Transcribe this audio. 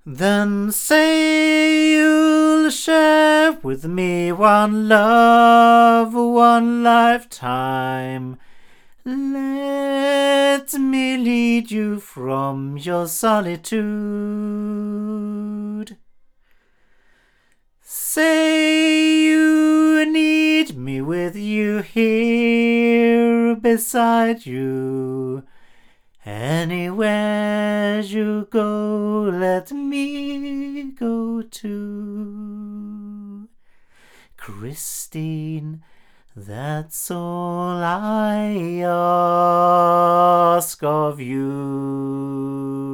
Then say you'll share with me one love, one lifetime. Let me lead you from your solitude. Say you need me with you here beside you. Anywhere you go, let me go too. Christine, that's all I ask of you.